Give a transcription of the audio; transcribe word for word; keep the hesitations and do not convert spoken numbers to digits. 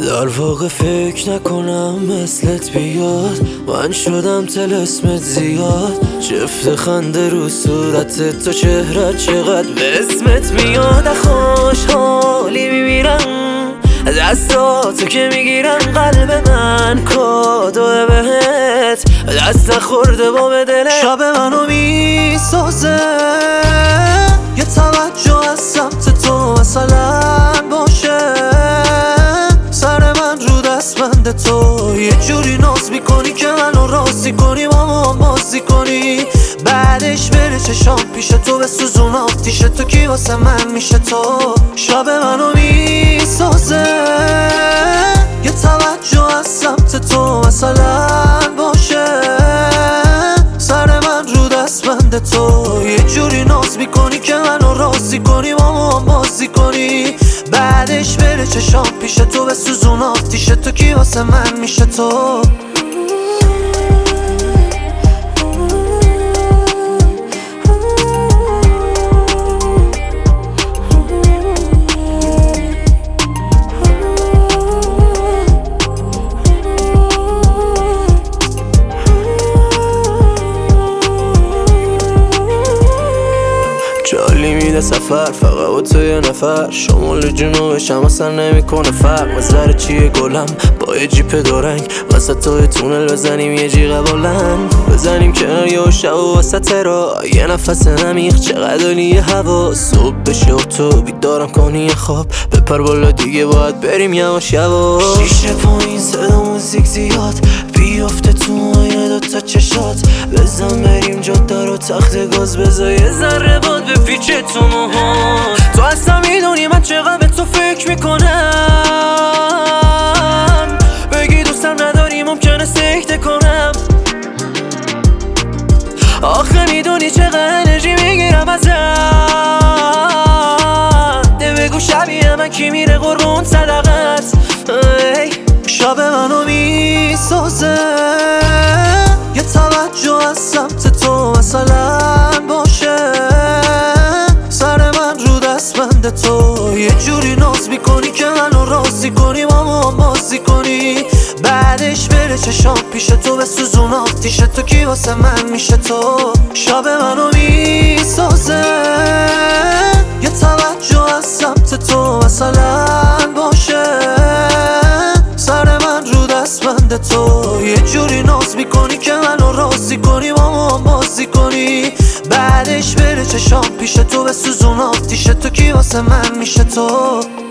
در واقع فکر نکنم مثلت بیاد، من شدم تلسمت زیاد. جفت خنده رو صورت تو، چهرت چقدر به اسمت میاد. خوشحالی میمیرم دستاتو که میگیرم، قلب من کادو بهت دست نخورده با به دلت. شب منو میسازه یه توجه از سمت تو مثلا باشه، سر من رو دستبند تو یه جوری ناز میکنی که منو راضی کنی، با ما بازی کنی، بعدش بره چشام پیش تو به سوزون آتیش تو، کی واسه من میشه تو. شب منو میسازه یه توجه از سمت تو مثلا باشه، سر من رو دستبند تو یه جوری ناز میکنی که منو راضی کنی، با ما بازی کنی، بعدش بره چشام پیش تو به سوزون آتیش تو، کی واسه من میشه تو. جالی میده سفر فقط با تو یه نفر، شمال جنوبش هم اصلا نمیکنه فرق. نظر چیه گلم با یه جیپ دورنگ، وسط توی تونل بزنیم یه جیغ بلند، بزنیم کنار یه شب و وسط را یه نفس نمیخ، چقدر عالیه هوا. صبح بشه و تو بیدارم کنی خواب، بپر بالا دیگه باید بریم یواش یواش. شیشه پایین صدا موزیک زیاد، بیافته تو آینه دوتا چشات، بزن بریم جاده رو تخت گاز، بزا یه ذره باد به پیچه تو موها. تو اصلا میدونی من چقدر به تو فکر میکنم، بگی دوستم نداری ممکنه سکته کنم. آخه میدونی چقدر انرژی میگیرم ازت، ده بگو شبیه من کی میره قربون صدقت. شب منو میسازه یه توجه از سمت تو مثلا باشه، سر من رو دستبند تو یه جوری ناز میکنی که منو راضی کنی، با ما بازی کنی، بعدش بره چشام پیش تو به سوزون آتیش تو، کی واسه من میشه تو. شب منو میسازه یه توجه از سمت تو مثلا باشه، سر من رو دستبند تو یه جوری ناز میکنی که منو راضی کنی، با ما بازی کنی، بعدش بره چشام پیش تو به سوزون آتیش تو، کی واسه من میشه تو.